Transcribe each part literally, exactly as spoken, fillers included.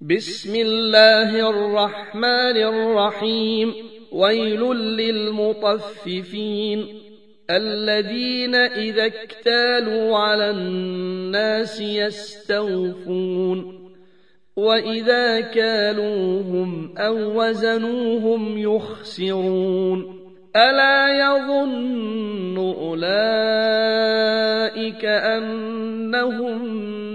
بسم الله الرحمن الرحيم ويل للمطففين الذين إذا اكتالوا على الناس يستوفون وإذا كالوهم أو وزنوهم يخسرون ألا يظن أولئك أنهم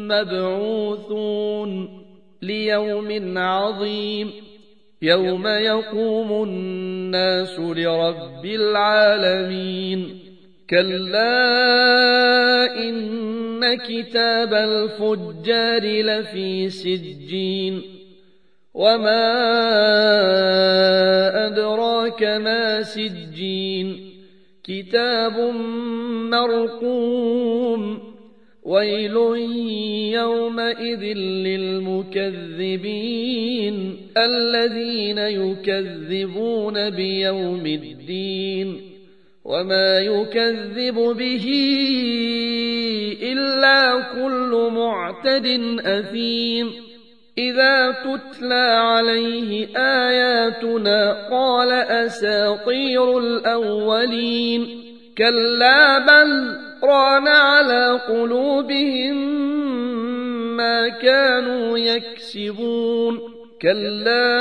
مبعوثون ليوم عظيم يوم يقوم الناس لرب العالمين كلا إن كتاب الفجار لفي سجين وما أدراك ما سجين كتاب مرقوم ويل يومئذ للمكذبين الذين يكذبون بيوم الدين وما يكذب به إلا كل معتد أثيم إذا تتلى عليه آياتنا قال أساطير الأولين كلا بل ران على قلوبهم ما كانوا يكسبون كلا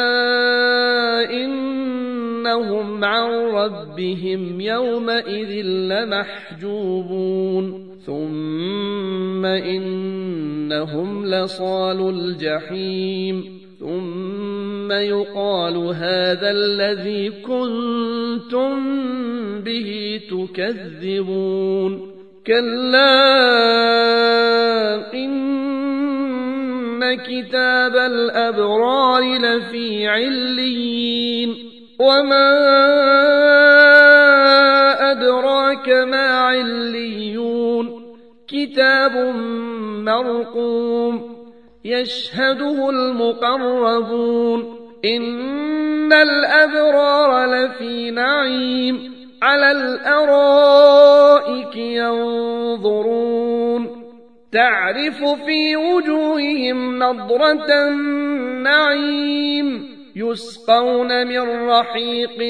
إنهم عن ربهم يومئذ لمحجوبون ثم إنهم لصالو الجحيم ثم يقال هذا الذي كنتم به تكذبون كلا إن كتاب الأبرار لفي عليين وما أدراك ما عليون كتاب مرقوم يشهده المقربون إن الأبرار لفي نعيم على الأرائك ينظرون تعرف في وجوههم نضرة النعيم يسقون من رحيق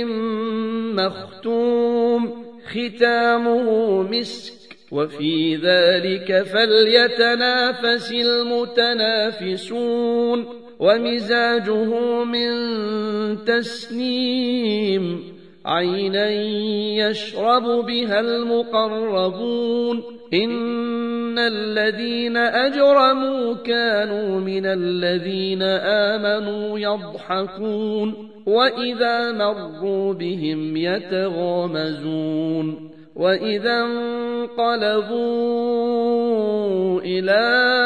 مختوم ختامه مسك وفي ذلك فليتنافس المتنافسون ومزاجه من تسنيم عينا يشرب بها المقربون إن الذين أجرموا كانوا من الذين آمنوا يضحكون وإذا مروا بهم يتغامزون وإذا انقلبوا إلى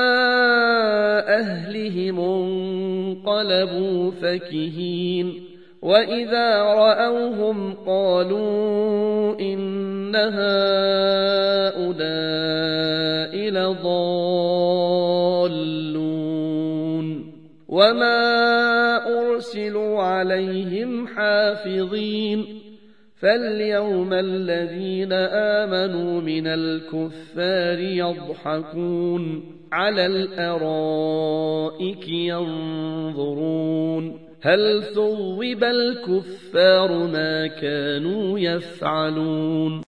أهلهم انقلبوا فكهين وإذا رأوهم قالوا إن هؤلاء لضالون وما أرسلوا عليهم حافظين فاليوم الذين آمنوا من الكفار يضحكون على الأرائك ينظرون هل ثوب الكفار ما كانوا يفعلون